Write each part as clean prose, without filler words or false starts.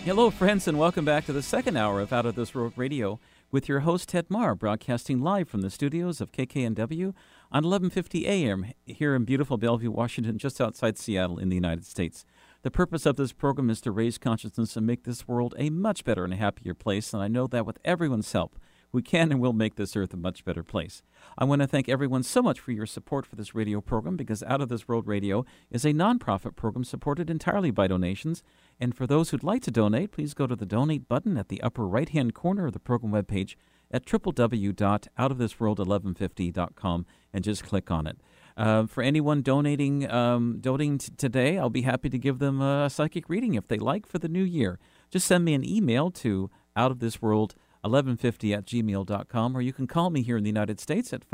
Hello, friends, and welcome back to the second hour of Out of This World Radio with your host, Ted Marr, broadcasting live from the studios of KKNW on 1150 AM here in beautiful Bellevue, Washington, just outside Seattle in the United States. The purpose of this program is to raise consciousness and make this world a much better and happier place, and I know that with everyone's help, we can and will make this earth a much better place. I want to thank everyone so much for your support for this radio program, because Out of This World Radio is a nonprofit program supported entirely by donations. And for those who'd like to donate, please go to the donate button at the upper right-hand corner of the program webpage at www.outofthisworld1150.com and just click on it. For anyone donating today, I'll be happy to give them a psychic reading if they like for the new year. Just send me an email to outofthisworld1150@gmail.com, or you can call me here in the United States at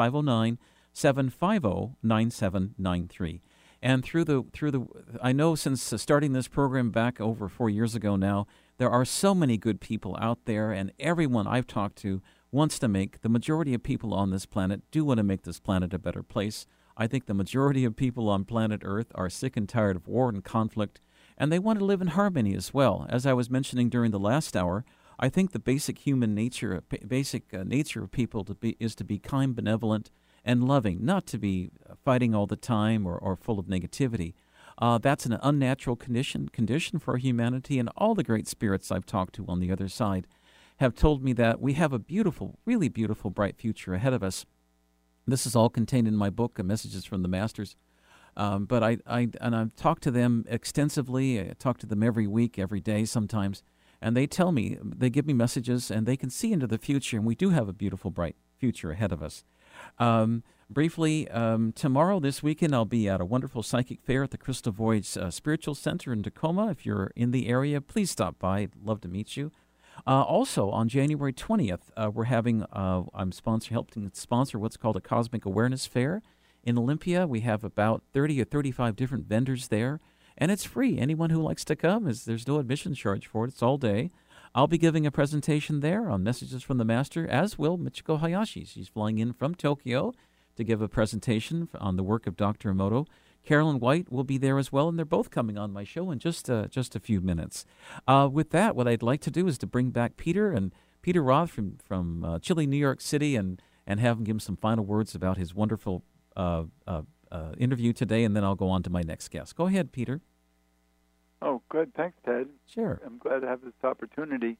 509-750-9793. And I know since starting this program back over 4 years ago now, there are so many good people out there, and everyone I've talked to wants to make, the majority of people on this planet do want to make this planet a better place. I think the majority of people on planet Earth are sick and tired of war and conflict, and they want to live in harmony as well. As I was mentioning during the last hour, I think the basic human nature, nature of people is to be kind, benevolent, and loving, not to be fighting all the time or full of negativity. That's an unnatural condition for humanity, and all the great spirits I've talked to on the other side have told me that we have a beautiful, really beautiful, bright future ahead of us. This is all contained in my book, Messages from the Masters. But I've talked to them extensively. I talk to them every week, every day sometimes. And they tell me, they give me messages, and they can see into the future, and we do have a beautiful, bright future ahead of us. Briefly, tomorrow, this weekend, I'll be at a wonderful psychic fair at the Crystal Voyage Spiritual Center in Tacoma. If you're in the area, please stop by. I'd love to meet you. Also, on January 20th, we're having, I'm helping sponsor what's called a Cosmic Awareness Fair in Olympia. We have about 30 or 35 different vendors there. And it's free. Anyone who likes to come, there's no admission charge for it. It's all day. I'll be giving a presentation there on Messages from the Master, as will Michiko Hayashi. She's flying in from Tokyo to give a presentation on the work of Dr. Emoto. Carolyn White will be there as well, and they're both coming on my show in just a few minutes. With that, what I'd like to do is to bring back Peter Roth from chilly New York City, and have him give him some final words about his wonderful interview today, and then I'll go on to my next guest. Go ahead, Peter. Oh, good. Thanks, Ted. Sure. I'm glad to have this opportunity.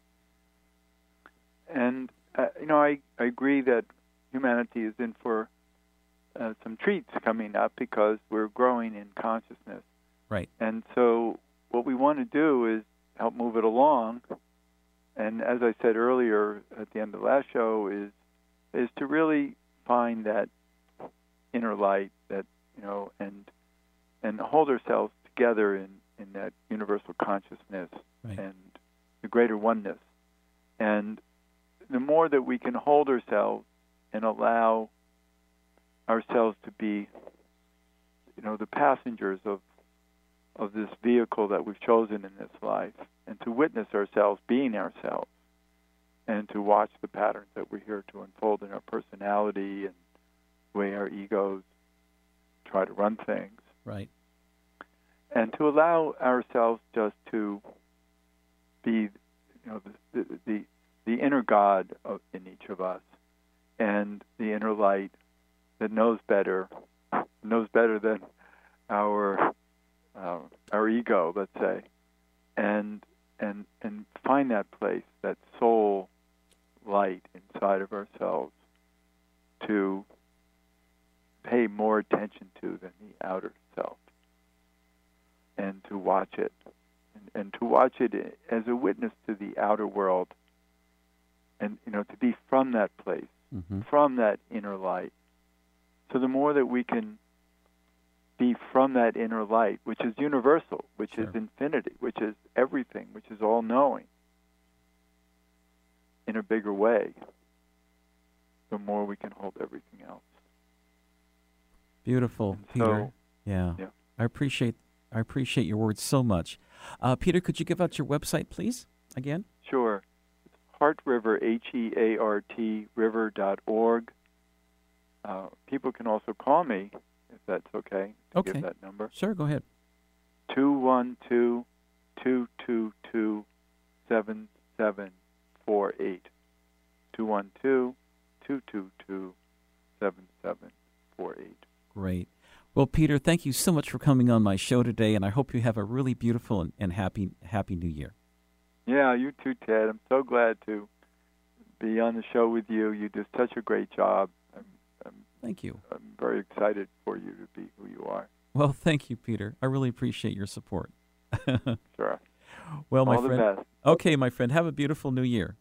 And, I agree that humanity is in for some treats coming up because we're growing in consciousness. Right. And so what we want to do is help move it along. And as I said earlier at the end of the last show, is to really find that inner light that, and hold ourselves together in that universal consciousness, right, and the greater oneness. And the more that we can hold ourselves and allow ourselves to be, the passengers of this vehicle that we've chosen in this life, and to witness ourselves being ourselves, and to watch the patterns that we're here to unfold in our personality and the way our egos try to run things. Right. And to allow ourselves just to be, the inner God in each of us, and the inner light that knows better than our ego, let's say, and find that place, that soul light inside of ourselves, to pay more attention to than the outer self. And to watch it, and to watch it as a witness to the outer world, and to be from that place, mm-hmm, from that inner light. So the more that we can be from that inner light, which is universal, which sure, is infinity, which is everything, which is all-knowing, in a bigger way, the more we can hold everything else. Beautiful, and Peter. So, yeah. I appreciate your words so much. Peter, could you give out your website, please, again? Sure. It's Heart River, HEART, river.org. People can also call me, if that's okay. Okay. Give that number. Sure, go ahead. 212-222-6666. 7748. 212-222-7748. Great. Well, Peter, thank you so much for coming on my show today, and I hope you have a really beautiful and happy New Year. Yeah, you too, Ted. I'm so glad to be on the show with you. You do such a great job. Thank you. I'm very excited for you to be who you are. Well, thank you, Peter. I really appreciate your support. Sure. Well, my All friend. the best. Okay, my friend. Have a beautiful New Year.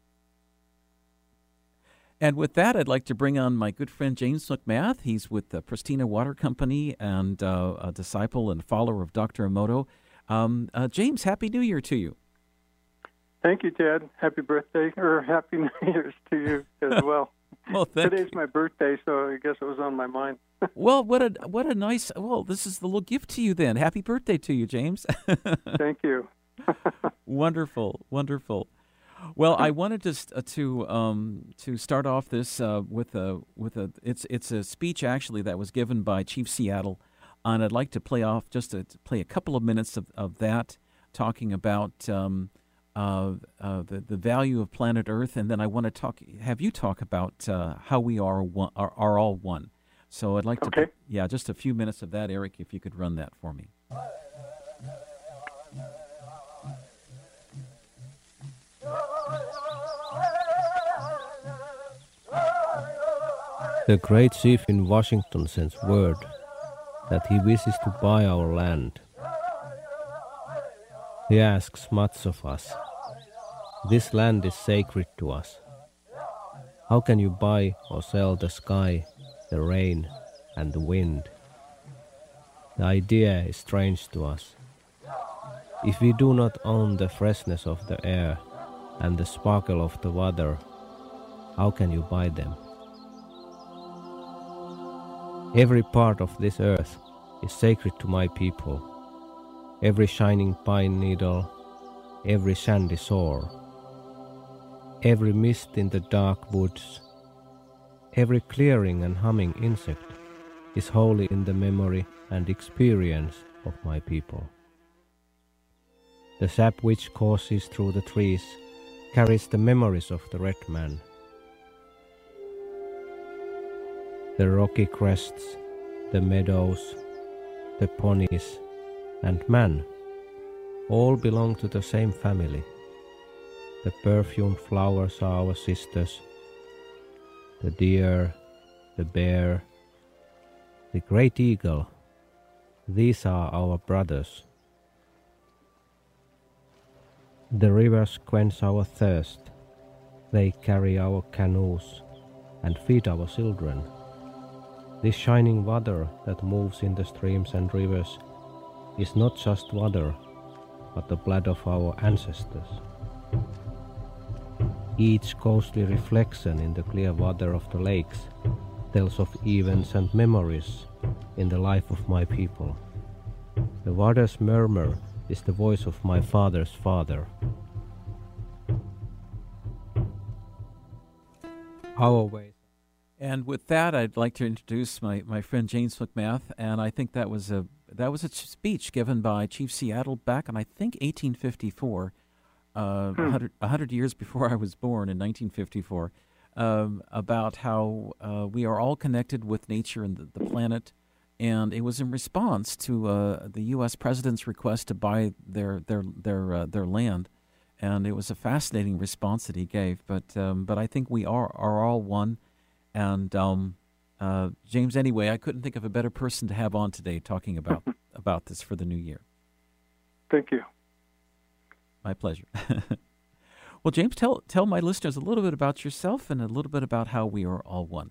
And with that, I'd like to bring on my good friend James McMath. He's with the Pristina Water Company and a disciple and follower of Dr. Emoto. James, Happy New Year to you. Thank you, Ted. Happy birthday, or Happy New Year's to you as well. Well, today's my birthday, so I guess it was on my mind. Well, what a nice. Well, this is the little gift to you then. Happy birthday to you, James. Thank you. Wonderful, wonderful. Well, I wanted to start off this with a it's a speech actually that was given by Chief Seattle, and I'd like to play a couple of minutes of that, talking about the value of planet Earth, and then I want to have you talk about how we are all one. So I'd like to just a few minutes of that, Eric, if you could run that for me. The great chief in Washington sends word that he wishes to buy our land. He asks much of us. This land is sacred to us. How can you buy or sell the sky, the rain, and the wind? The idea is strange to us. If we do not own the freshness of the air and the sparkle of the water, how can you buy them? Every part of this earth is sacred to my people. Every shining pine needle, every sandy shore, every mist in the dark woods, every clearing and humming insect is holy in the memory and experience of my people. The sap which courses through the trees carries the memories of the red man. The rocky crests, the meadows, the ponies, and man all belong to the same family. The perfumed flowers are our sisters, the deer, the bear, the great eagle, these are our brothers. The rivers quench our thirst, they carry our canoes and feed our children. This shining water that moves in the streams and rivers is not just water, but the blood of our ancestors. Each ghostly reflection in the clear water of the lakes tells of events and memories in the life of my people. The water's murmur is the voice of my father's father. Our ways. And with that, I'd like to introduce my friend James McMath, and I think that was a speech given by Chief Seattle back in, I think, 1854, 100 years before I was born in 1954, about how we are all connected with nature and the planet, and it was in response to the U.S. president's request to buy their land, and it was a fascinating response that he gave. But I think we are all one. And James, anyway, I couldn't think of a better person to have on today talking about this for the new year. Thank you. My pleasure. Well, James, tell my listeners a little bit about yourself and a little bit about how we are all one.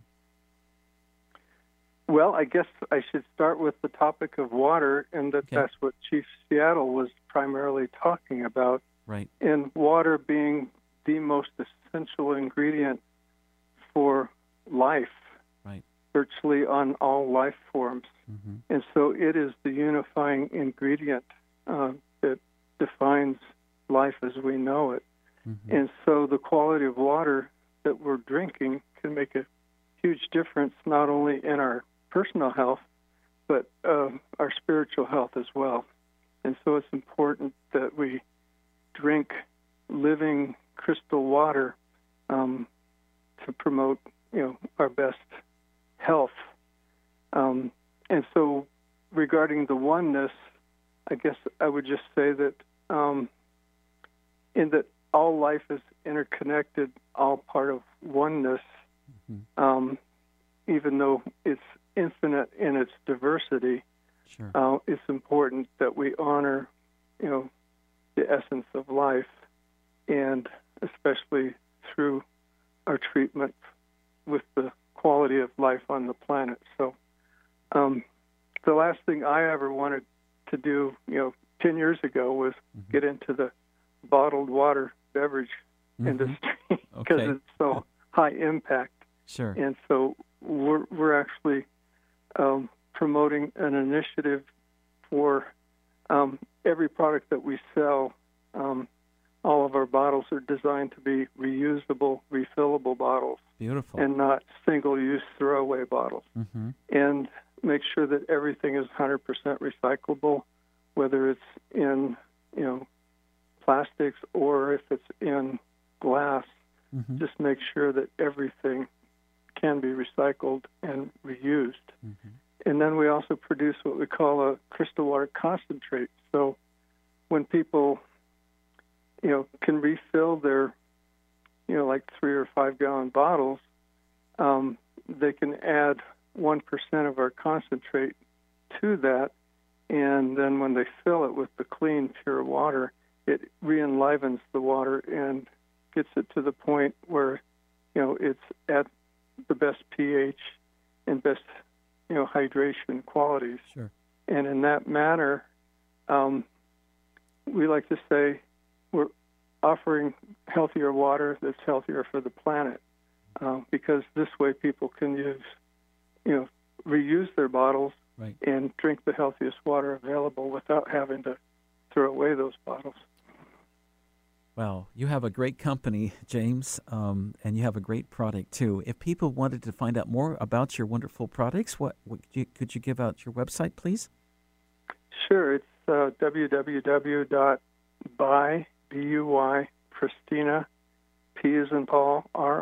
Well, I guess I should start with the topic of water, and that's what Chief Seattle was primarily talking about. Right. And water being the most essential ingredient for life, right, virtually on all life forms. Mm-hmm. And so it is the unifying ingredient that defines life as we know it. Mm-hmm. And so the quality of water that we're drinking can make a huge difference not only in our personal health, but our spiritual health as well. And so it's important that we drink living crystal water to promote, our best health. And so regarding the oneness, I guess I would just say that in that all life is interconnected, all part of oneness, even though it's infinite in its diversity. Sure. It's important that we honor, the essence of life, and especially through our treatment with the quality of life on the planet. So the last thing I ever wanted to do, 10 years ago was get into the bottled water beverage industry because it's so high impact. Sure. And so we're actually promoting an initiative for every product that we sell. All of our bottles are designed to be reusable, refillable bottles. Beautiful. And not single-use throwaway bottles. And make sure that everything is 100% recyclable, whether it's in, plastics or if it's in glass. Just make sure that everything can be recycled and reused. And then we also produce what we call a crystal water concentrate. So when people, can refill their, like 3 or 5 gallon bottles, they can add 1% of our concentrate to that. And then when they fill it with the clean, pure water, it re-enlivens the water and gets it to the point where, it's at the best pH and best, hydration qualities. Sure. And in that manner, we like to say we're offering healthier water that's healthier for the planet, because this way people can use, reuse their bottles and drink the healthiest water available without having to throw away those bottles. Well, you have a great company, James, and you have a great product, too. If people wanted to find out more about your wonderful products, could you give out your website, please? Sure. It's www.Pristina, P as in Paul,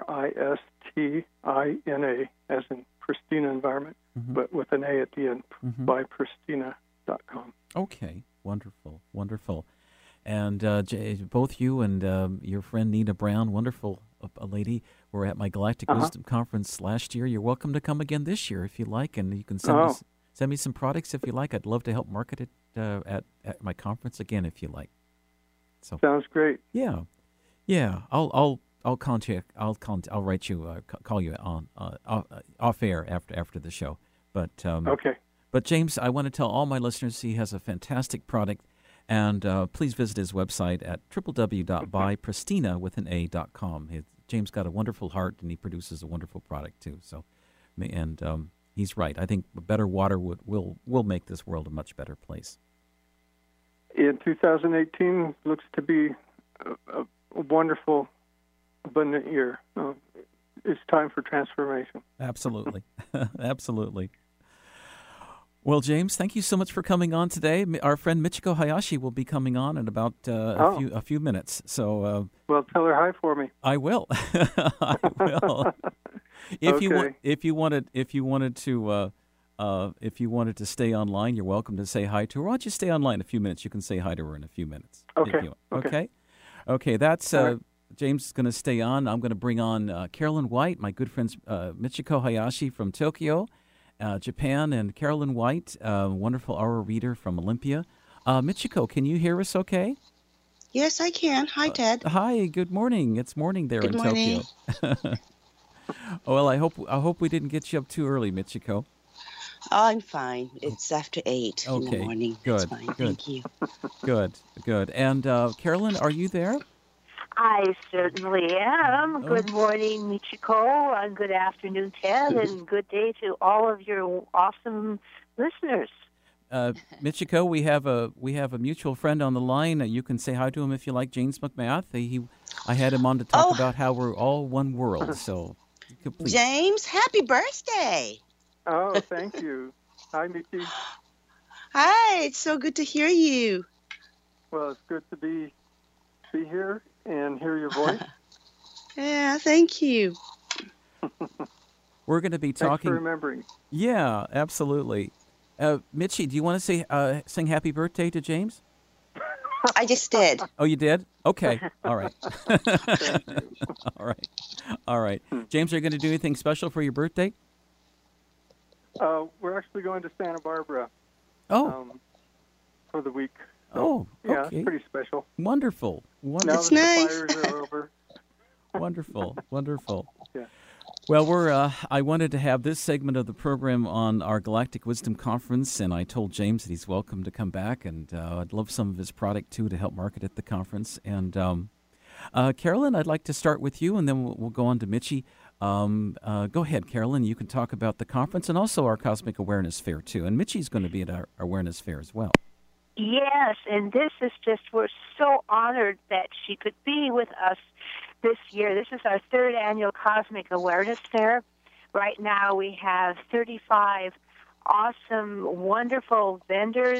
Ristina, as in pristine environment, but with an A at the end, bypristina.com. Okay. Wonderful. Wonderful. And both you and your friend Nina Brown, wonderful lady, were at my Galactic Wisdom Conference last year. You're welcome to come again this year if you like, and you can send me some products if you like. I'd love to help market it at my conference again if you like. So sounds great. Yeah. I'll contact. I'll write you. Call you on off air after the show. But okay. But James, I want to tell all my listeners he has a fantastic product. And please visit his website at www.bypristina.com. James got a wonderful heart, and he produces a wonderful product too. So, and he's right. I think better water will make this world a much better place. In 2018, looks to be a wonderful, abundant year. It's time for transformation. Absolutely, absolutely. Well, James, thank you so much for coming on today. Our friend Michiko Hayashi will be coming on in about a few minutes. So, well, tell her hi for me. I will. I will. If you wanted to stay online, you're welcome to say hi to her. Why don't you stay online a few minutes? You can say hi to her in a few minutes. Okay. Okay. That's right. James is going to stay on. I'm going to bring on Carolyn White, my good friend Michiko Hayashi from Tokyo, Japan, and Carolyn White, wonderful aura reader from Olympia. Michiko, can you hear us okay? Yes, I can. Hi, Ted. Hi, good morning. It's morning there in morning. Tokyo. Well, I hope we didn't get you up too early, Michiko. Oh, I'm fine. It's after 8 in the morning. Good. It's fine. Good. Thank you. Good. And Carolyn, are you there? I certainly am. Good morning, Michiko. Good afternoon, Ted, and good day to all of your awesome listeners. Michiko, we have a mutual friend on the line. You can say hi to him if you like, James McMath. I had him on to talk about how we're all one world. So, please. James, happy birthday! Oh, thank you. Hi, Michi. Hi, it's so good to hear you. Well, it's good to be here and hear your voice. Yeah, thank you. We're going to be Thanks talking. for remembering. Yeah, absolutely. Mitchie, do you want to say sing happy birthday to James? I just did. Oh, you did? Okay. All right. Thank you. All right. All right. James, are you going to do anything special for your birthday? We're actually going to Santa Barbara for the week. So, okay. Yeah, it's pretty special. Wonderful. Now That's that nice. the fires are over. Wonderful. Wonderful. Yeah. Well, I wanted to have this segment of the program on our Galactic Wisdom Conference, and I told James that he's welcome to come back, and I'd love some of his product, too, to help market at the conference. And Carolyn, I'd like to start with you, and then we'll go on to Mitchie. Go ahead, Carolyn. You can talk about the conference and also our Cosmic Awareness Fair, too. And Mitchie's going to be at our Awareness Fair as well. Yes, and this is just, we're so honored that she could be with us this year. This is our third annual Cosmic Awareness Fair. Right now we have 35 awesome, wonderful vendors.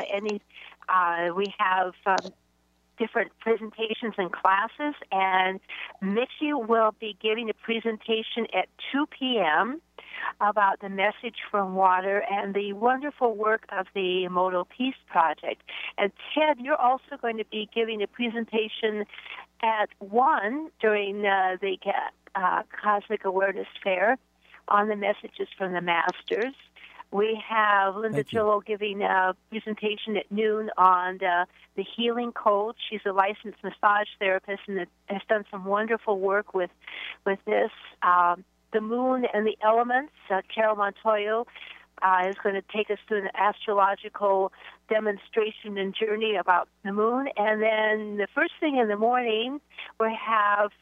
We have different presentations and classes, and Mitchie will be giving a presentation at 2 p.m. about the message from water and the wonderful work of the Emoto Peace Project. And Ted, you're also going to be giving a presentation at 1 during the Cosmic Awareness Fair on the messages from the Masters. We have Linda Joel giving a presentation at noon on the healing code. She's a licensed massage therapist and has done some wonderful work with this. The moon and the elements. Carol Montoyo is going to take us through an astrological demonstration and journey about the moon. And then the first thing in the morning, we have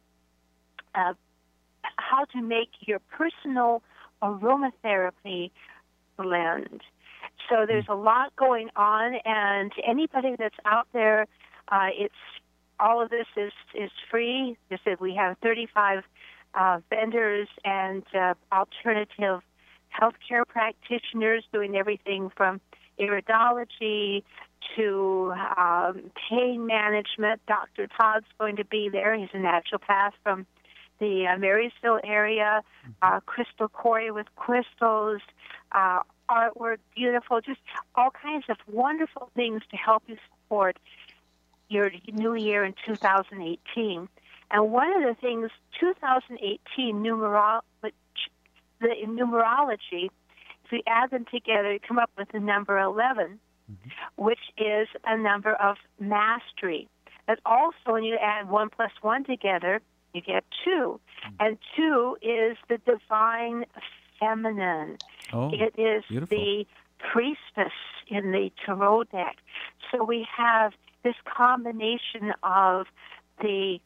how to make your personal aromatherapy blend. So there's a lot going on, and anybody that's out there, all of this is free. As I said, we have 35 vendors and alternative healthcare practitioners doing everything from iridology to pain management. Dr. Todd's going to be there. He's a naturopath from the Marysville area. Crystal Corey with crystals, artwork, beautiful, just all kinds of wonderful things to help you support your new year in 2018. And one of the things, 2018 the numerology, if we add them together, you come up with the number 11, which is a number of mastery. But also, when you add 1 plus 1 together, you get 2. And 2 is the divine feminine. It is the priestess in the tarot deck. So we have this combination of the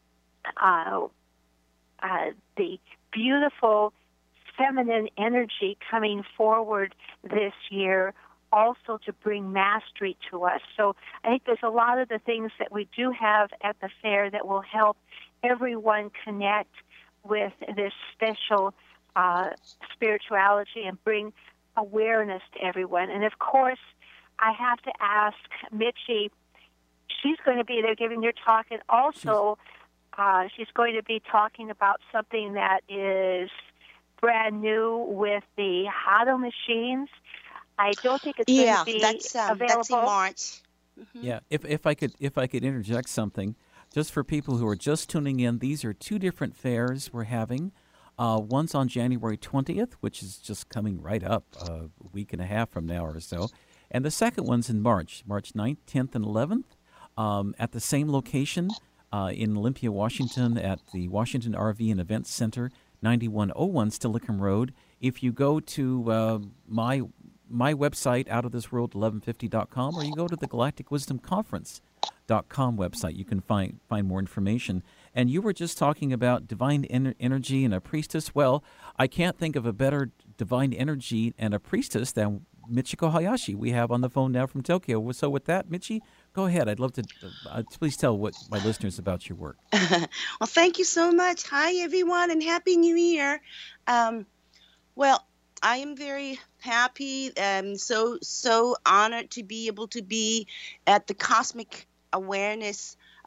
beautiful feminine energy coming forward this year, also to bring mastery to us. So I think there's a lot of the things that we do have at the fair that will help everyone connect with this special spirituality and bring awareness to everyone. And of course, I have to ask Mitchie, she's going to be there giving her talk, and also she's going to be talking about something that is brand new with the Hado machines. I don't think it's going to be available. That's in March. Mm-hmm. Yeah, if I could interject something, just for people who are just tuning in, these are 2 different fairs we're having. One's on January 20th, which is just coming right up a week and a half from now or so. And the second one's in March 9th, 10th, and 11th, at the same location in Olympia, Washington, at the Washington RV and Events Center, 9101 Stillicum Road. If you go to my website, outofthisworld1150.com, or you go to the galacticwisdomconference.com website, you can find more information. And you were just talking about divine energy and a priestess. Well, I can't think of a better divine energy and a priestess than Michiko Hayashi we have on the phone now from Tokyo. So with that, Mitchie, go ahead. I'd love to please tell my listeners about your work. Well, thank you so much. Hi, everyone, and Happy New Year. Well, I am very happy and so honored to be able to be at the Cosmic Awareness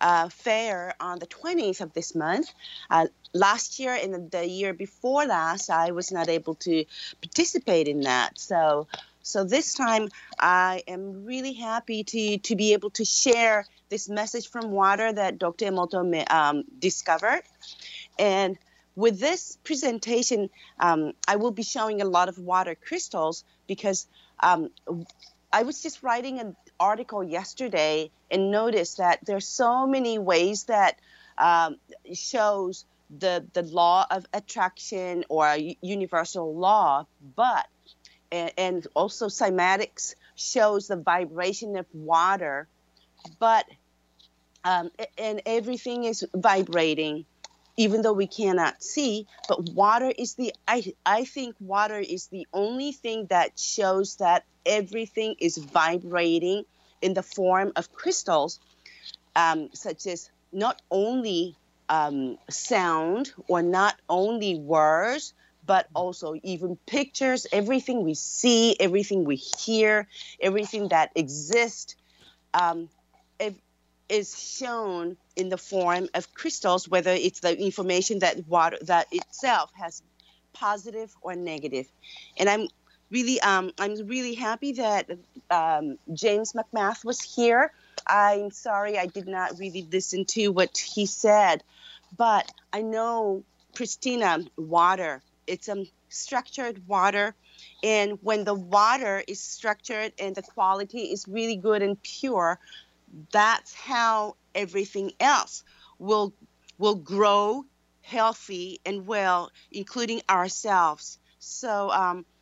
fair on the 20th of this month. Last year and the year before last, I was not able to participate in that. So this time, I am really happy to be able to share this message from water that Dr. Emoto discovered. And with this presentation, I will be showing a lot of water crystals because I was just writing an article yesterday and noticed that there's so many ways that shows the law of attraction or a universal law, but and also cymatics shows the vibration of water, but and everything is vibrating, even though we cannot see. But water is I think water is the only thing that shows that everything is vibrating in the form of crystals, such as not only sound or not only words, but also even pictures. Everything we see, everything we hear, everything that exists is shown in the form of crystals, whether it's the information that water that itself has positive or negative. And I'm really happy that James McMath was here. I'm sorry I did not really listen to what he said, but I know Pristina water. It's structured water, and when the water is structured and the quality is really good and pure, that's how everything else will grow healthy and well, including ourselves. So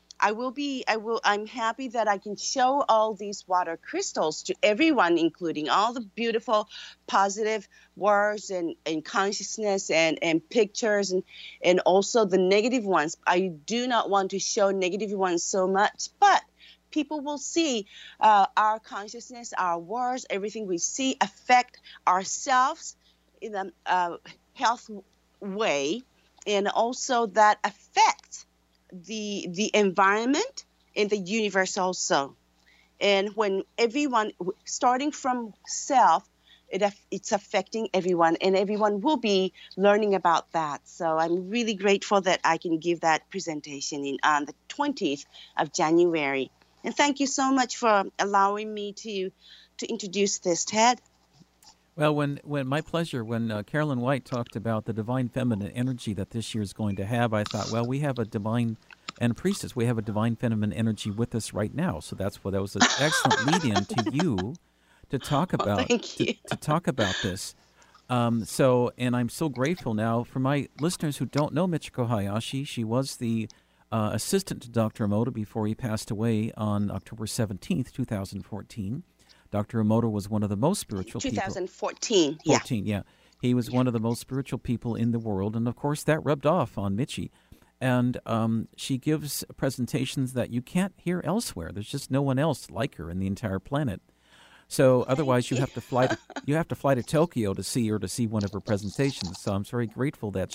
I'm happy that I can show all these water crystals to everyone, including all the beautiful positive words and consciousness and pictures and also the negative ones. I do not want to show negative ones so much, but people will see our consciousness, our words, everything we see affect ourselves in a health way, and also that affects the environment and the universe also. And when everyone, starting from self, it's affecting everyone, and everyone will be learning about that. So I'm really grateful that I can give that presentation on the 20th of January. And thank you so much for allowing me to introduce this, Ted. Well, when my pleasure. When Carolyn White talked about the divine feminine energy that this year is going to have, I thought, well, we have a divine and priestess. We have a divine feminine energy with us right now. So that was an excellent lead-in to you to talk about to talk about this. And I'm so grateful now for my listeners who don't know Michiko Hayashi. She was the assistant to Dr. Emoto before he passed away on October 17th, 2014. Dr. Emoto was one of the most spiritual 2014, people. 2014, yeah. He was one of the most spiritual people in the world, and of course that rubbed off on Michi. And she gives presentations that you can't hear elsewhere. There's just no one else like her in the entire planet. So otherwise you have to fly to Tokyo to see her, to see one of her presentations. So I'm very grateful that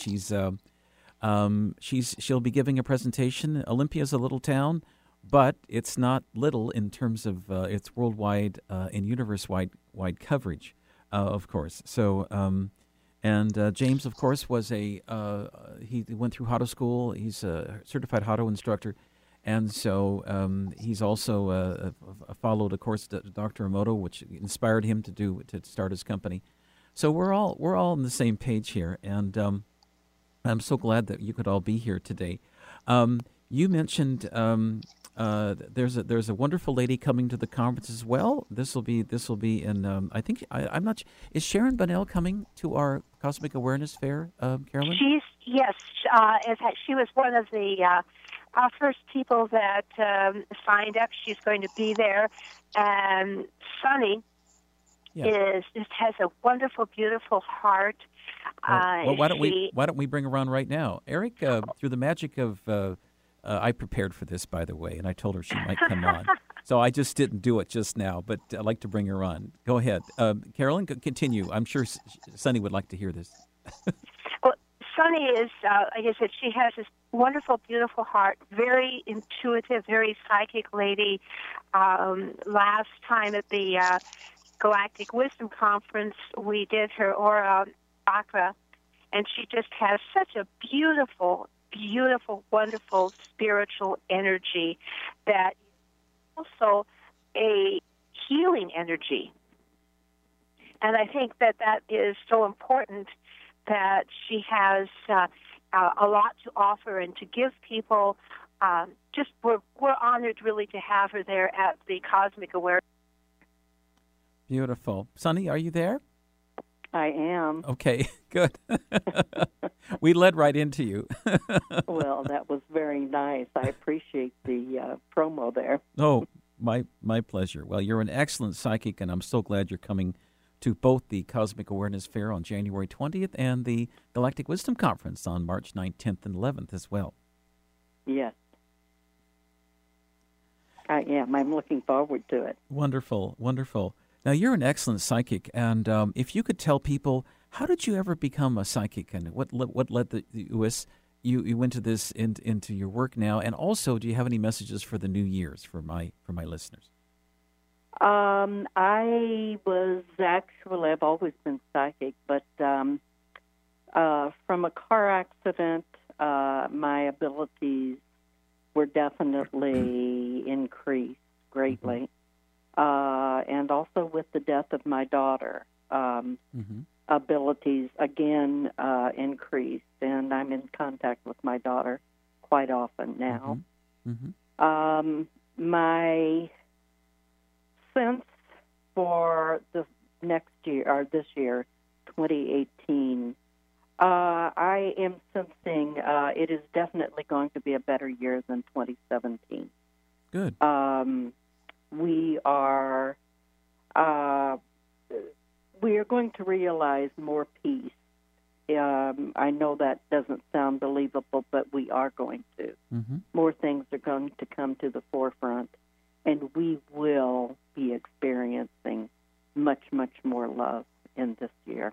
she'll be giving a presentation. Olympia's a little town, but it's not little in terms of its worldwide and universe-wide coverage, of course. So, James, of course, was he went through Hado school. He's a certified Hado instructor, and so he's also followed, of course, Dr. Emoto, which inspired him to start his company. So we're all on the same page here, and I'm so glad that you could all be here today. You mentioned there's a wonderful lady coming to the conference as well. This will be in I think I'm not. Is Sharon Bunnell coming to our Cosmic Awareness Fair, Carolyn? Yes. In fact, she was one of the first people that signed up. She's going to be there, and Sunny has a wonderful, beautiful heart. Well, why don't we bring her on right now, Eric? Through the magic of I prepared for this, by the way, and I told her she might come on. So I just didn't do it just now, but I'd like to bring her on. Go ahead. Carolyn, continue. I'm sure Sunny would like to hear this. Well, Sunny is, like I said, she has this wonderful, beautiful heart, very intuitive, very psychic lady. Last time at the Galactic Wisdom Conference, we did her aura chakra, and she just has such a beautiful, wonderful spiritual energy that also a healing energy. And I think that is so important, that she has a lot to offer and to give people. We're honored really to have her there at the Cosmic Awareness. Beautiful. Sunny, are you there? I am. Okay, good. We led right into you. Well, that was very nice. I appreciate the promo there. Oh, my pleasure. Well, you're an excellent psychic, and I'm so glad you're coming to both the Cosmic Awareness Fair on January 20th and the Galactic Wisdom Conference on March 9th, 10th, and 11th as well. Yes. I am. I'm looking forward to it. Wonderful, wonderful. Now, you're an excellent psychic, and if you could tell people, how did you ever become a psychic, and what led you went to this into your work now, and also, do you have any messages for the New Year's for my listeners? I've always been psychic, but from a car accident, my abilities were definitely increased greatly. And also with the death of my daughter, abilities again increased, and I'm in contact with my daughter quite often now. My sense for the next year, or this year, 2018, I am sensing it is definitely going to be a better year than 2017. Good. We are going to realize more peace. I know that doesn't sound believable, but we are going to. More things are going to come to the forefront, and we will be experiencing much, much more love in this year.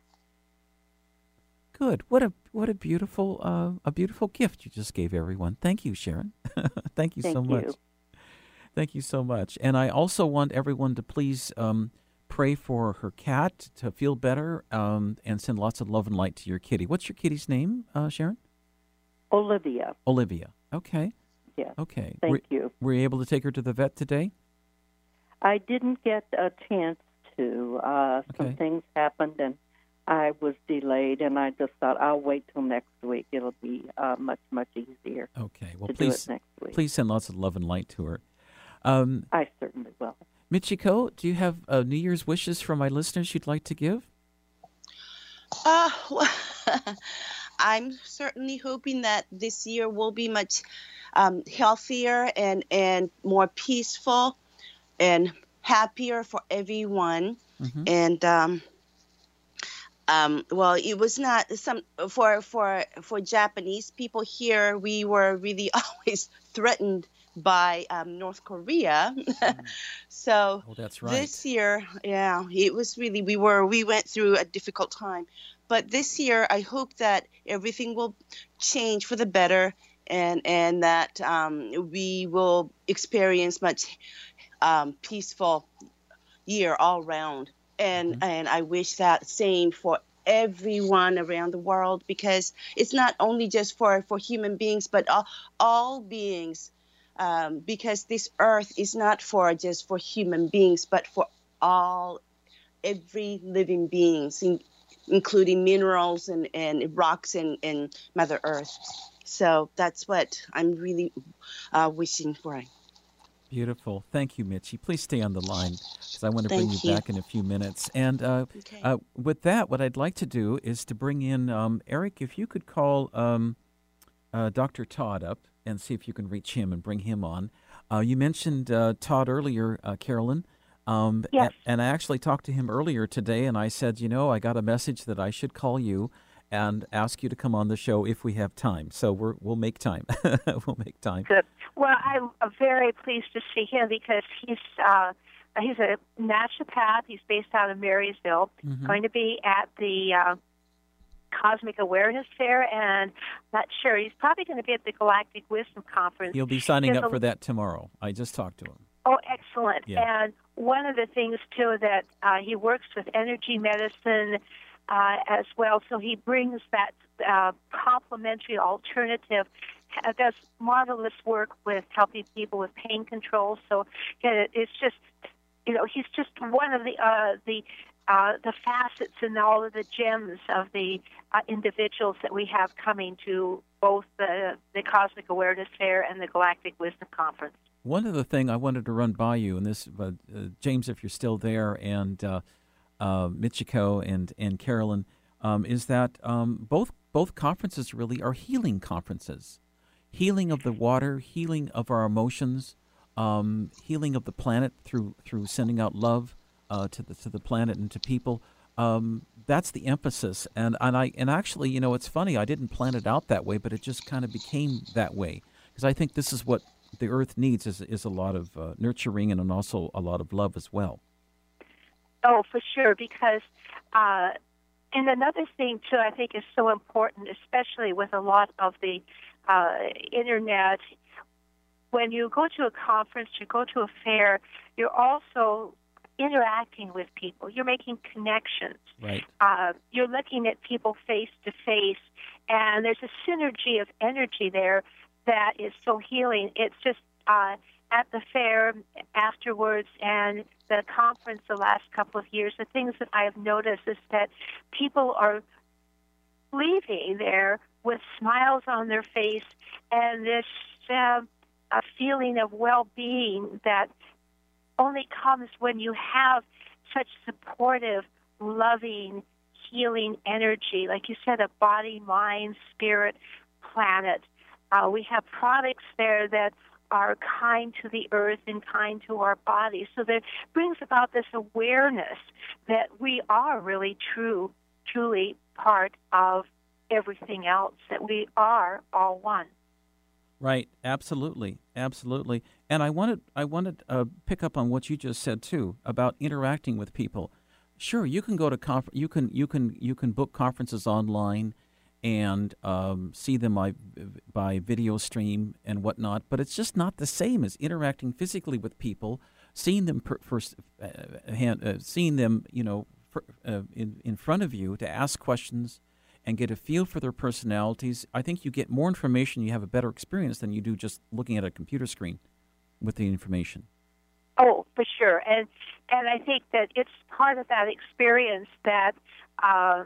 Good. What a beautiful gift you just gave everyone. Thank you, Sharon. Thank you so much. Thank you so much. And I also want everyone to please pray for her cat to feel better and send lots of love and light to your kitty. What's your kitty's name, Sharon? Olivia. Olivia. Okay. Yes. Okay. Thank you. Were you able to take her to the vet today? I didn't get a chance to. Some things happened, and I was delayed, and I just thought I'll wait till next week. It'll be much, much easier. Okay. Well, to do it next week. Please send lots of love and light to her. I certainly will. Michiko, do you have New Year's wishes for my listeners you'd like to give? Well, I'm certainly hoping that this year will be much healthier and more peaceful and happier for everyone. And well, it was not for Japanese people here. We were really always threatened by North Korea. So that's right. This year, it was really, we went through a difficult time. But this year, I hope that everything will change for the better, and that we will experience much peaceful year all around. And I wish that same for everyone around the world, because it's not only just for human beings, but all beings. Because this earth is not just for human beings, but for every living beings, including minerals and rocks and Mother Earth. So that's what I'm really wishing for. Beautiful. Thank you, Mitchie. Please stay on the line, because I want to bring you back in a few minutes. And with that, what I'd like to do is to bring in Eric, if you could call Dr. Todd up and see if you can reach him and bring him on. You mentioned Todd earlier, Carolyn. Yes. And I actually talked to him earlier today, and I said, I got a message that I should call you and ask you to come on the show if we have time. So we'll make time. We'll make time. Good. Well, I'm very pleased to see him, because he's a naturopath. He's based out of Marysville, going to be at the Cosmic Awareness Fair, and not sure. He's probably going to be at the Galactic Wisdom Conference. He'll be signing up for that tomorrow. I just talked to him. Oh, excellent. Yeah. And one of the things, too, that he works with energy medicine as well, so he brings that complementary alternative, does marvelous work with helping people with pain control. So it's just, he's just one of the facets and all of the gems of the individuals that we have coming to both the Cosmic Awareness Fair and the Galactic Wisdom Conference. One other thing I wanted to run by you, and this, James, if you're still there, and Michiko and Carolyn, is that both conferences really are healing conferences. Healing of the water, healing of our emotions, healing of the planet through sending out love to the planet and to people. That's the emphasis, and actually, it's funny. I didn't plan it out that way, but it just kind of became that way, because I think this is what the Earth needs is a lot of nurturing and also a lot of love as well. Oh, for sure, because and another thing too, I think is so important, especially with a lot of the internet. When you go to a conference, you go to a fair, you're also interacting with people. You're making connections. Right. You're looking at people face to face, and there's a synergy of energy there that is so healing. It's just at the fair afterwards and the conference the last couple of years, the things that I have noticed is that people are leaving there with smiles on their face and this a feeling of well-being that only comes when you have such supportive, loving, healing energy. Like you said, a body, mind, spirit, planet. We have products there that are kind to the earth and kind to our bodies. So that brings about this awareness that we are really truly part of everything else, that we are all one. Right, absolutely. And I wanted to pick up on what you just said too about interacting with people. Sure, you can go to you can book conferences online and see them by video stream and whatnot, but it's just not the same as interacting physically with people, seeing them seeing them in front of you to ask questions and get a feel for their personalities. I think you get more information, you have a better experience than you do just looking at a computer screen with the information. Oh, for sure. And I think that it's part of that experience that, I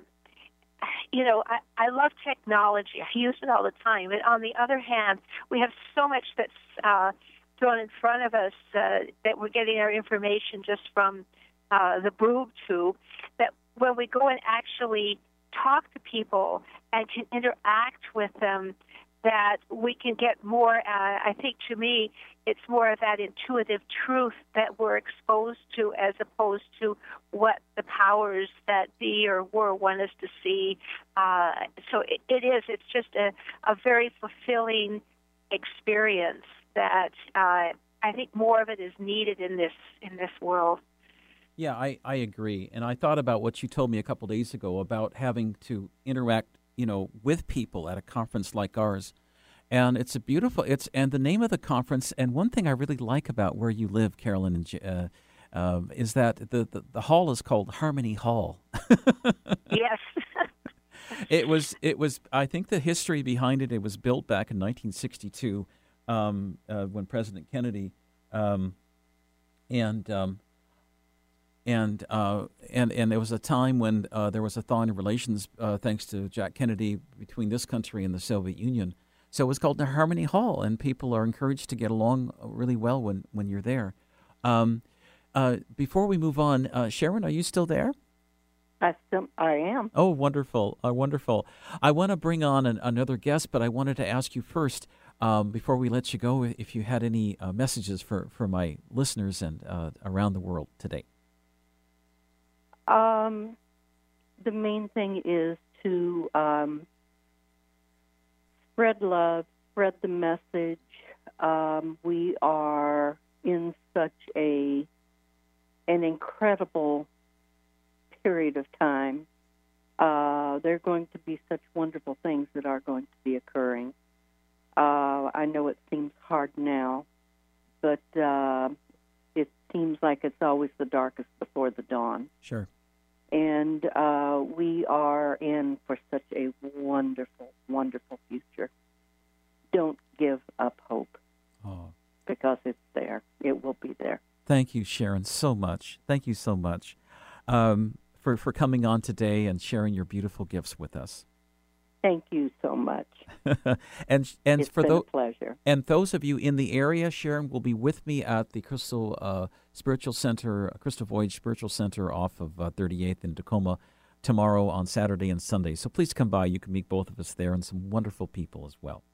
love technology. I use it all the time. But on the other hand, we have so much that's thrown in front of us that we're getting our information just from the boob tube, that when we go and actually talk to people and can interact with them, that we can get more, I think to me, it's more of that intuitive truth that we're exposed to as opposed to what the powers that be or were want us to see. So it's just a very fulfilling experience that I think more of it is needed in this world. Yeah, I agree. And I thought about what you told me a couple days ago about having to interact, with people at a conference like ours. And it's and the name of the conference, and one thing I really like about where you live, Carolyn, is that the hall is called Harmony Hall. Yes. It was, I think the history behind it was built back in 1962 when President Kennedy, and there was a time when there was a thaw in relations thanks to Jack Kennedy between this country and the Soviet Union. So it was called the Harmony Hall, and people are encouraged to get along really well when you're there. Before we move on, Sharon, are you still there? I am. Oh, wonderful, wonderful. I want to bring on another guest, but I wanted to ask you first, before we let you go, if you had any messages for my listeners and around the world today. The main thing is to spread love, spread the message. We are in such an incredible period of time. There are going to be such wonderful things that are going to be occurring. I know it seems hard now, but it seems like it's always the darkest before the dawn. Sure. And we are in for such a wonderful, wonderful future. Don't give up hope. Oh. Because it's there. It will be there. Thank you, Sharon, so much. Thank you so much for coming on today and sharing your beautiful gifts with us. Thank you so much. and it's for been a pleasure. And those of you in the area, Sharon will be with me at the Crystal Spiritual Center, Crystal Voyage Spiritual Center off of 38th in Tacoma tomorrow on Saturday and Sunday. So please come by. You can meet both of us there and some wonderful people as well.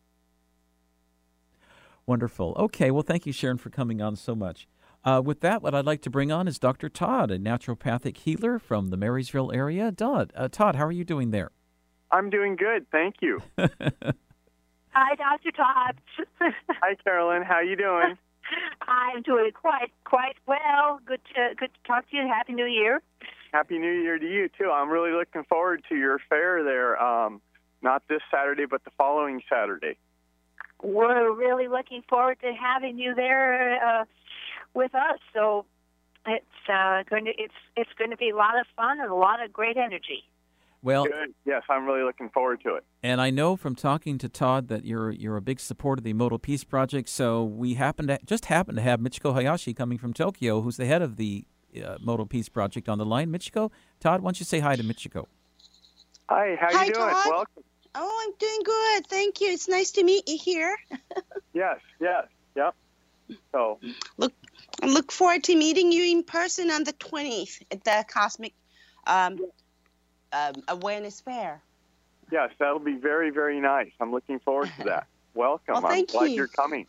Wonderful. Okay, well, thank you, Sharon, for coming on so much. With that, what I'd like to bring on is Dr. Todd, a naturopathic healer from the Marysville area. Todd, how are you doing there? I'm doing good, thank you. Hi, Dr. Todd. Hi, Carolyn. How you doing? I'm doing quite well. Good to talk to you. Happy New Year. Happy New Year to you too. I'm really looking forward to your fair there. Not this Saturday, but the following Saturday. We're really looking forward to having you there with us. So it's going to be a lot of fun and a lot of great energy. Well, good. Yes, I'm really looking forward to it. And I know from talking to Todd that you're a big supporter of the Emoto Peace Project. So we happen to have Michiko Hayashi coming from Tokyo, who's the head of the Emoto Peace Project, on the line. Michiko, Todd, why don't you say hi to Michiko? Hi, how you doing? Todd. Welcome. Oh, I'm doing good. Thank you. It's nice to meet you here. Yes, yep. So I look forward to meeting you in person on the 20th at the Cosmic Awareness Fair. Yes, that'll be very, very nice. I'm looking forward to that. Welcome. Well, I'm glad you're coming.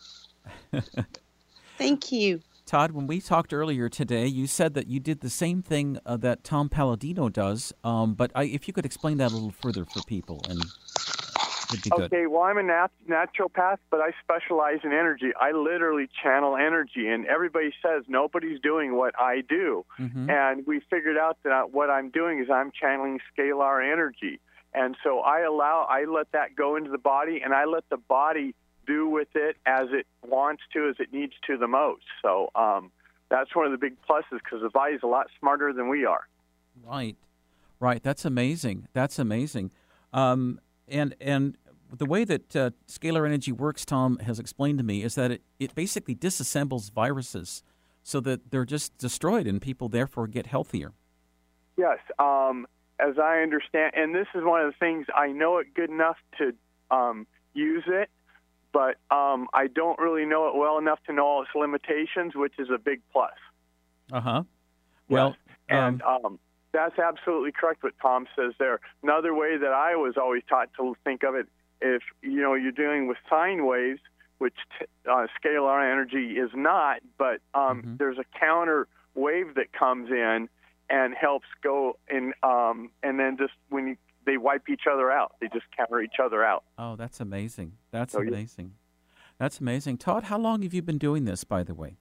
Thank you. Todd, when we talked earlier today, you said that you did the same thing that Tom Palladino does, but if you could explain that a little further for people, and it'd be good. Okay, well, I'm a naturopath, but I specialize in energy. I literally channel energy, and everybody says nobody's doing what I do. Mm-hmm. And we figured out that what I'm doing is I'm channeling scalar energy. And so I let that go into the body, and I let the body do with it as it wants to, as it needs to the most. So that's one of the big pluses, because the body's a lot smarter than we are. Right. That's amazing. And the way that scalar energy works, Tom has explained to me, is that it basically disassembles viruses so that they're just destroyed and people therefore get healthier. Yes. As I understand, and this is one of the things, I know it good enough to use it, but I don't really know it well enough to know all its limitations, which is a big plus. Uh-huh. Well, yes. And that's absolutely correct what Tom says there. Another way that I was always taught to think of it, if you're dealing with sine waves, which scalar energy is not, but there's a counter wave that comes in and helps go in, and then just they wipe each other out. They just counter each other out. Oh, that's amazing. That's amazing. Todd, how long have you been doing this, by the way?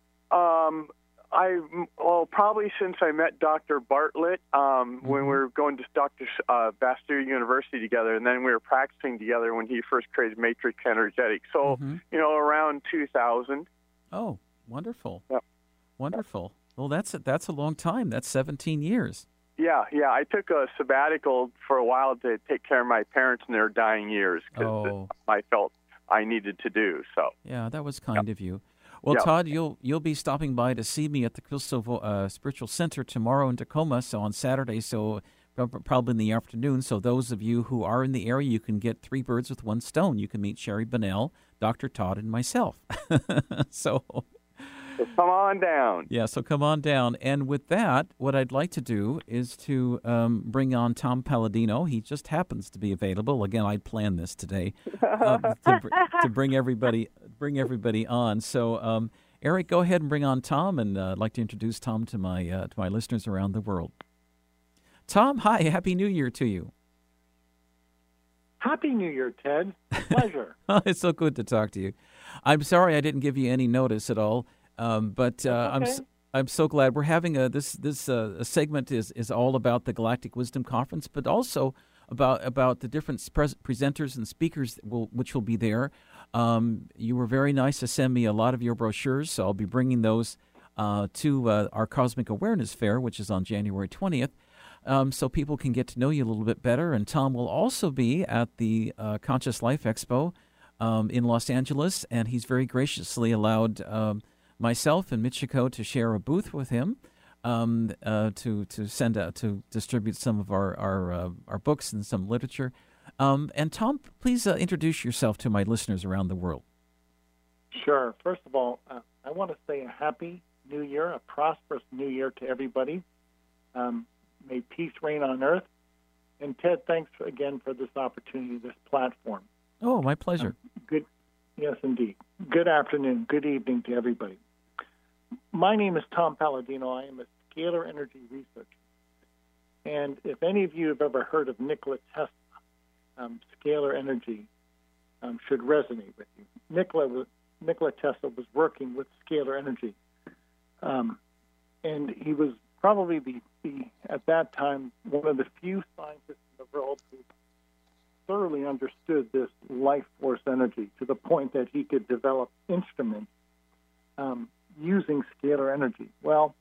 Probably since I met Dr. Bartlett when we were going to Dr. Bastyr University together, and then we were practicing together when he first created Matrix Energetics. So, around 2000. Oh, wonderful. Yep. Wonderful. Well, that's a long time. That's 17 years. Yeah. I took a sabbatical for a while to take care of my parents in their dying years, because I felt I needed to do so. Yeah, that was kind of you. Well, Todd, you'll be stopping by to see me at the Crystal Spiritual Center tomorrow in Tacoma, so on Saturday, so probably in the afternoon. So those of you who are in the area, you can get 3 birds with 1 stone. You can meet Sherry Bunnell, Dr. Todd, and myself. So come on down. Yeah, so come on down. And with that, what I'd like to do is to bring on Tom Palladino. He just happens to be available. Again, I planned this today to bring everybody on. So, Eric, go ahead and bring on Tom, and I'd like to introduce Tom to my listeners around the world. Tom, hi. Happy New Year to you. Happy New Year, Ted. Pleasure. It's so good to talk to you. I'm sorry I didn't give you any notice at all. But okay. I'm so glad we're having this segment is all about the Galactic Wisdom Conference, but also about the different presenters and speakers which will be there. You were very nice to send me a lot of your brochures, so I'll be bringing those to our Cosmic Awareness Fair, which is on January 20th, so people can get to know you a little bit better. And Tom will also be at the Conscious Life Expo in Los Angeles, and he's very graciously allowed myself and Michiko to share a booth with him to send out to distribute some of our books and some literature. And Tom, please introduce yourself to my listeners around the world. Sure. First of all, I want to say a happy New Year, a prosperous New Year to everybody. May peace reign on earth. And Ted, thanks again for this opportunity, this platform. Oh, my pleasure. Good. Yes, indeed. Good afternoon, good evening to everybody. My name is Tom Palladino. I am a scalar energy researcher. And if any of you have ever heard of Nikola Tesla, scalar energy should resonate with you. Nikola Tesla was working with scalar energy. And he was probably the at that time, one of the few scientists in the world who thoroughly understood this life force energy to the point that he could develop instruments using scalar energy. Well,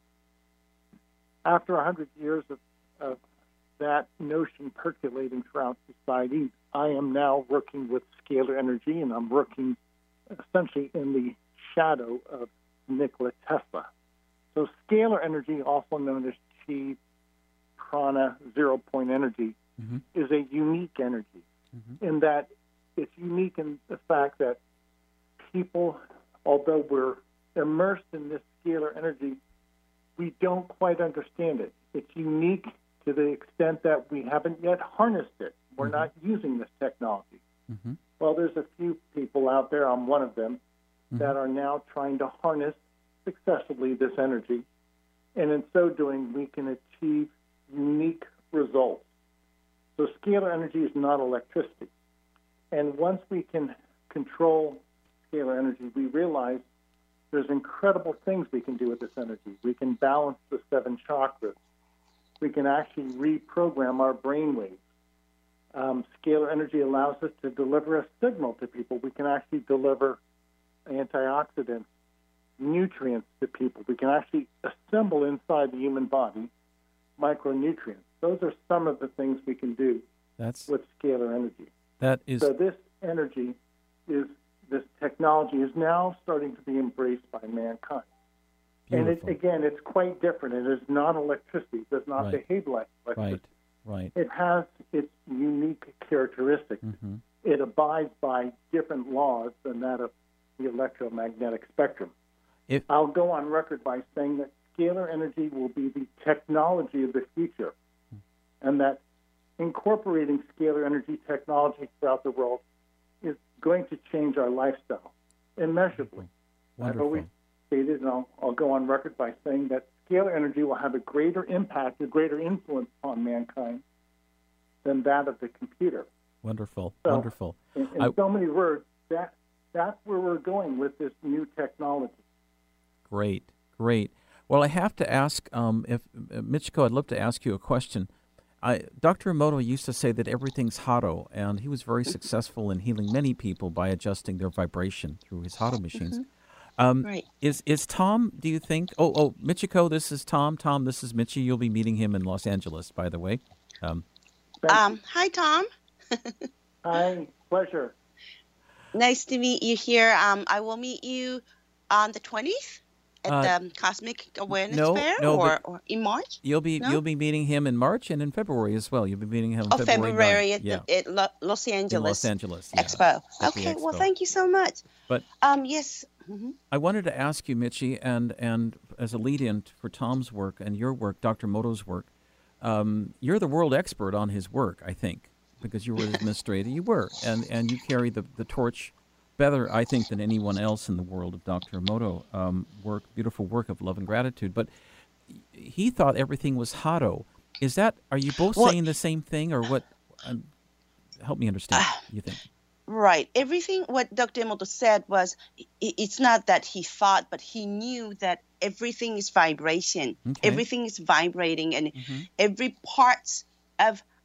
after 100 years of that notion percolating throughout society, I am now working with scalar energy, and I'm working essentially in the shadow of Nikola Tesla. So scalar energy, also known as chi, prana, zero-point energy, is a unique energy in that it's unique in the fact that people, although we're immersed in this scalar energy, we don't quite understand it. It's unique to the extent that we haven't yet harnessed it. We're not using this technology. Well, there's a few people out there, I'm one of them, that are now trying to harness successfully this energy. And in so doing, we can achieve unique results. So scalar energy is not electricity. And once we can control scalar energy, we realize there's incredible things we can do with this energy. We can balance the 7 chakras. We can actually reprogram our brainwaves. Scalar energy allows us to deliver a signal to people. We can actually deliver antioxidants, nutrients to people. We can actually assemble inside the human body micronutrients. Those are some of the things we can do with scalar energy. So this energy this technology is now starting to be embraced by mankind. Beautiful. And it's quite different. It is not electricity. It does not behave like electricity. Right. It has its unique characteristics. It abides by different laws than that of the electromagnetic spectrum. I'll go on record by saying that scalar energy will be the technology of the future, and that incorporating scalar energy technology throughout the world is going to change our lifestyle immeasurably. I've always stated, and I'll go on record by saying that scalar energy will have a greater impact, a greater influence on mankind than that of the computer. Wonderful. In so many words, that's where we're going with this new technology. Great. Well, I have to ask, if Michiko, I'd love to ask you a question. Dr. Emoto used to say that everything's Hado, and he was very successful in healing many people by adjusting their vibration through his Hado machines. Right. Is Tom, do you think? Oh, Michiko, this is Tom. Tom, this is Michi. You'll be meeting him in Los Angeles, by the way. Hi, Tom. Hi, pleasure. Nice to meet you here. I will meet you on the 20th at the Cosmic Awareness Fair, or in March. You'll be meeting him in March and in February as well. You'll be meeting him in February at Los Los Angeles. Expo. Okay. Well, thank you so much. But yes. I wanted to ask you, Michi, and as a lead-in for Tom's work and your work, Dr. Moto's work, you're the world expert on his work, I think, because you were the administrator. You were, and you carry the torch better, I think, than anyone else in the world of Dr. Emoto beautiful work of love and gratitude. But he thought everything was Hado. Are you both saying the same thing, or what? Help me understand, you think? Right. Everything what Dr. Emoto said was, it's not that he thought, but he knew that everything is vibration. Okay. Everything is vibrating, and every part of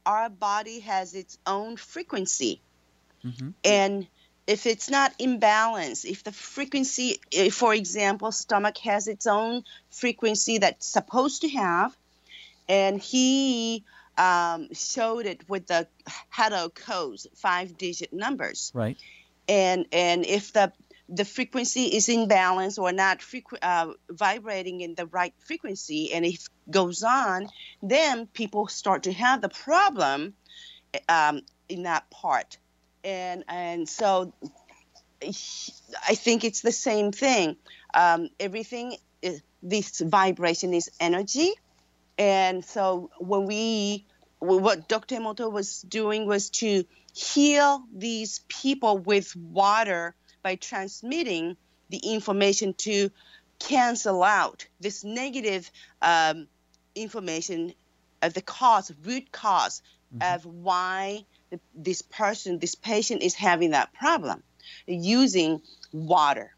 our body has its own frequency. Mm-hmm. And if it's not imbalanced, if the frequency, for example, stomach has its own frequency that's supposed to have, and he showed it with the Haddo codes, 5-digit numbers. Right. And if the frequency is imbalanced or not vibrating in the right frequency, and it goes on, then people start to have the problem in that part. And so I think it's the same thing. Everything is, this vibration is energy. And so what Dr. Emoto was doing was to heal these people with water by transmitting the information to cancel out this negative information of the root cause of why this patient is having that problem, using water.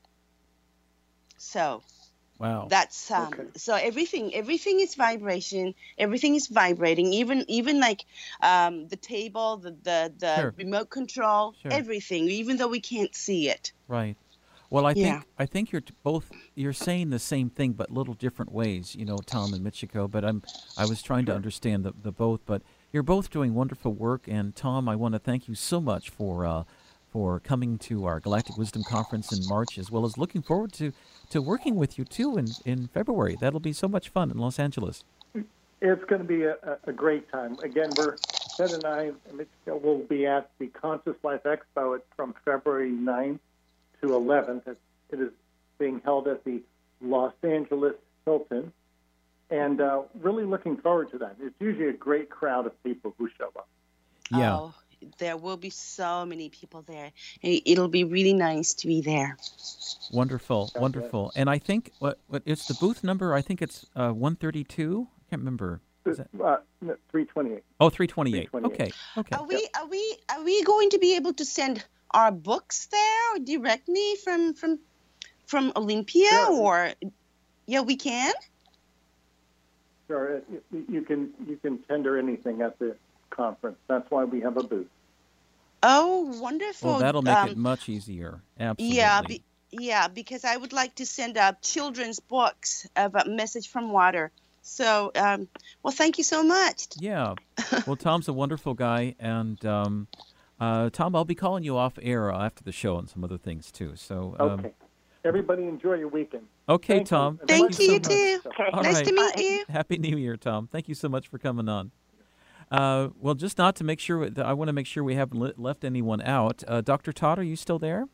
So wow, that's so everything is vibration. Everything is vibrating. Even like the table, the Sure. remote control, Sure. everything. Even though we can't see it. Right. Well, Yeah. I think you're saying the same thing, but little different ways, Tom and Michiko. But I was trying to understand the both. But you're both doing wonderful work. And Tom, I want to thank you so much for coming to our Galactic Wisdom Conference in March, as well as looking forward to working with you too in February. That'll be so much fun in Los Angeles. It's going to be a great time. Again, Ted and I and Michiko will be at the Conscious Life Expo from February 9th to 11th. It is being held at the Los Angeles Hilton, and really looking forward to that. It's usually a great crowd of people who show up. Yeah. Oh, there will be so many people there. It'll be really nice to be there. Wonderful, wonderful. And I think what it's the booth number. I think it's 132. I can't remember. Is that... 328. Oh, 328. Okay. Are we going to be able to send our books there directly from Olympia? Sure. Or yeah, we can. Sure, you can tender anything at the conference. That's why we have a booth. Oh, wonderful! Well, that'll make it much easier. Absolutely. Yeah, because I would like to send children's books of a message from water. So, well, thank you so much. Yeah. Well, Tom's a wonderful guy, and Tom, I'll be calling you off air after the show and some other things too. So. Okay. Everybody enjoy your weekend. Okay, Thank Tom. You. Thank you, so you too. All nice right. to meet you. Happy New Year, Tom. Thank you so much for coming on. Well, just not to make sure, I want to make sure we haven't left anyone out. Dr. Todd, are you still there?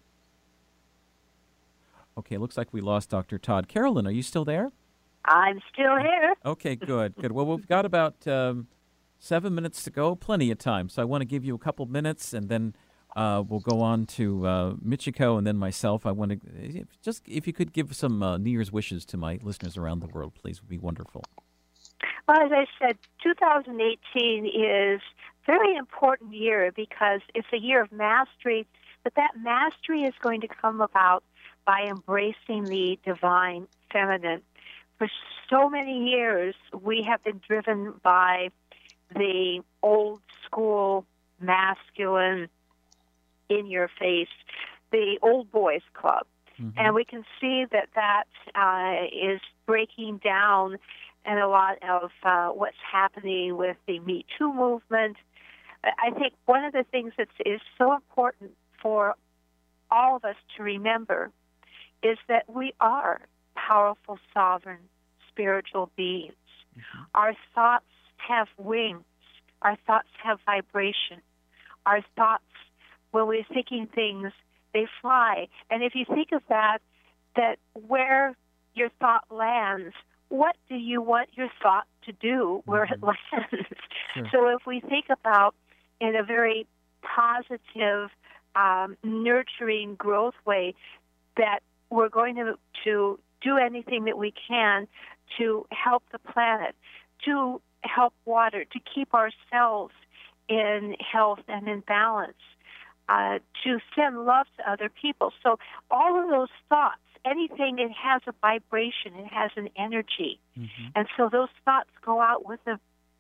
Okay, looks like we lost Dr. Todd. Carolyn, are you still there? I'm still here. Okay, good. Well, we've got about 7 minutes to go, plenty of time. So I want to give you a couple minutes, and then we'll go on to Michiko and then myself. I want to just, if you could give some New Year's wishes to my listeners around the world, please, would be wonderful. Well, as I said, 2018 is a very important year because it's a year of mastery, but that mastery is going to come about by embracing the divine feminine. For so many years, we have been driven by the old school masculine, in your face, the old boys club. Mm-hmm. And we can see that is breaking down and a lot of what's happening with the Me Too movement. I think one of the things that is so important for all of us to remember is that we are powerful, sovereign, spiritual beings. Mm-hmm. Our thoughts have wings. Our thoughts have vibration. Our thoughts, when we're thinking things, they fly. And if you think of that where your thought lands, what do you want your thought to do where it lands? Sure. So if we think about in a very positive, nurturing growth way, that we're going to do anything that we can to help the planet, to help water, to keep ourselves in health and in balance, to send love to other people. So all of those thoughts, anything, it has a vibration, it has an energy. Mm-hmm. And so those thoughts go out with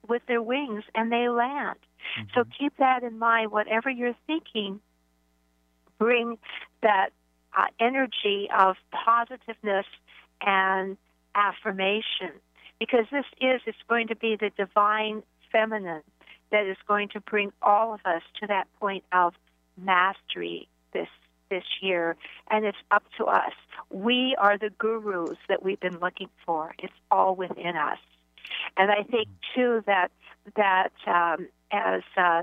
with their wings and they land. So keep that in mind. Whatever you're thinking, bring that energy of positiveness and affirmation, because it's going to be the divine feminine that is going to bring all of us to that point of mastery this year, and it's up to us. We are the gurus that we've been looking for. It's all within us. And I think, too, that as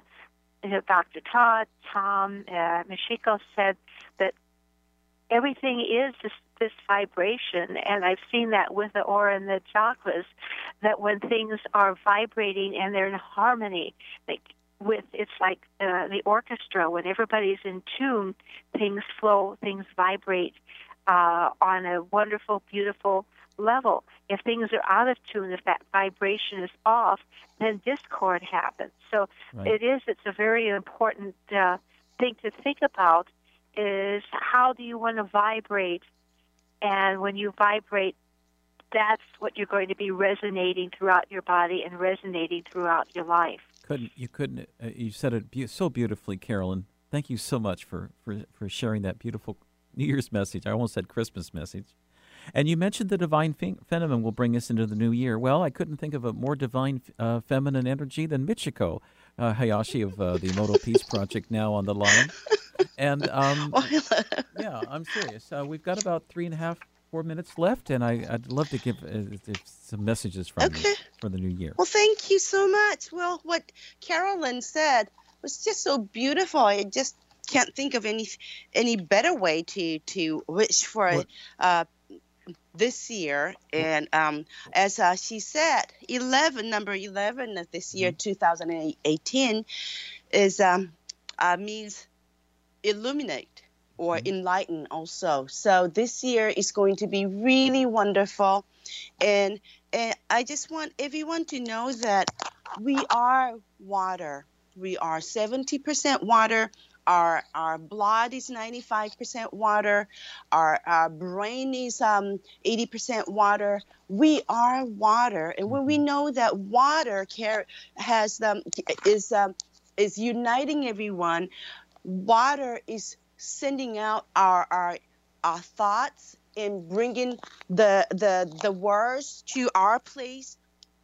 Dr. Todd, Tom, Michiko said, that everything is this vibration, and I've seen that with the aura and the chakras, that when things are vibrating and they're in harmony, it's like the orchestra. When everybody's in tune, things flow, things vibrate on a wonderful, beautiful level. If things are out of tune, if that vibration is off, then discord happens. So it's a very important thing to think about, is how do you want to vibrate? And when you vibrate, that's what you're going to be resonating throughout your body and resonating throughout your life. You said it so beautifully, Carolyn. Thank you so much for sharing that beautiful New Year's message. I almost said Christmas message. And you mentioned the divine feminine will bring us into the new year. Well, I couldn't think of a more divine feminine energy than Michiko Hayashi of the Emoto Peace Project now on the line. And yeah, I'm serious. We've got about 3.5-4 minutes left, and I'd love to give some messages from you for the new year. Well, thank you so much. Well, what Carolyn said was just so beautiful. I just can't think of any better way to wish for this year. And as she said, number 11 of this year, 2018, is means illuminate or enlighten also. So this year is going to be really wonderful. And I just want everyone to know that we are water. We are 70% water. Our blood is 95% water. Our brain is 80% water. We are water, and when we know that water is uniting everyone, water is sending out our thoughts and bringing the words to our place.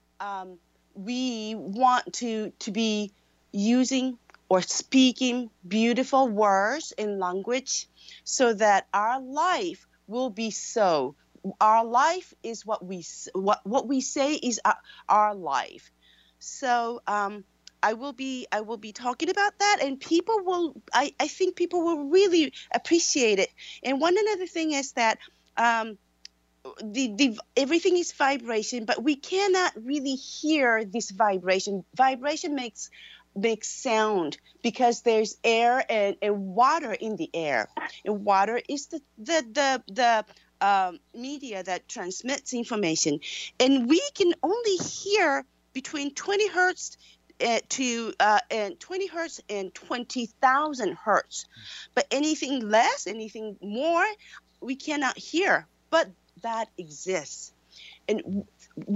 We want to be using or speaking beautiful words and language so that our life will be so. Our life is what we say is our life. So I will be talking about that, and people will. I think people will really appreciate it. And one another thing is that everything is vibration, but we cannot really hear this vibration. Vibration makes sound because there's air and water in the air, and water is the media that transmits information, and we can only hear between 20 hertz and 20 hertz and 20,000 hertz, but anything less, anything more, we cannot hear. But that exists, and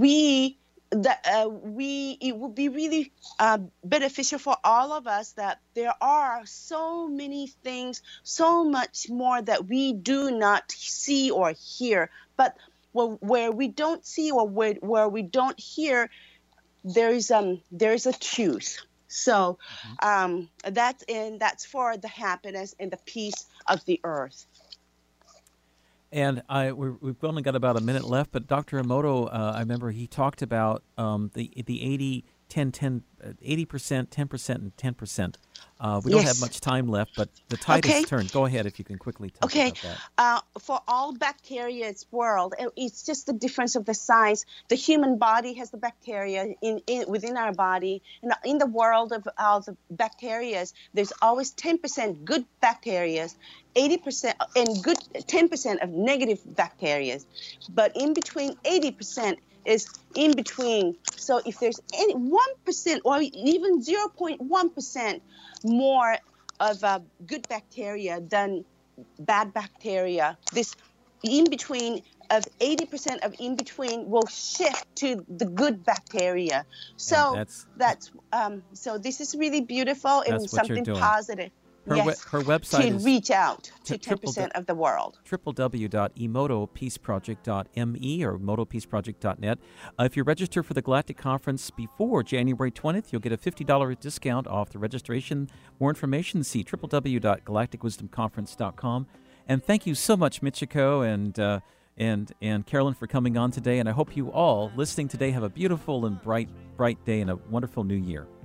it would be really beneficial for all of us that there are so many things, so much more that we do not see or hear. But where we don't see or where we don't hear, there is a truth. So that's for the happiness and the peace of the earth. And we've only got about a minute left, but Dr. Emoto, I remember he talked about the 80, 10, 10, 80%, 10%, and 10%. We don't have much time left, but the tide has turned. Go ahead if you can quickly talk about that. For all bacteria's world, it's just the difference of the size. The human body has the bacteria within our body. And in the world of the bacteria, there's always 10% good bacteria, 80% and good 10% of negative bacteria. But in between 80% is in between. So if there's any 1% or even 0.1% more of good bacteria than bad bacteria, this in between of 80% of in between will shift to the good bacteria. So so this is really beautiful and something positive. Her website is reach out to 10% of the world. www.emotopeaceproject.me or emotopeaceproject.net. If you register for the Galactic Conference before January 20th, you'll get a $50 discount off the registration. More information, see www.galacticwisdomconference.com. And thank you so much, Michiko and Carolyn, for coming on today. And I hope you all listening today have a beautiful and bright day and a wonderful new year.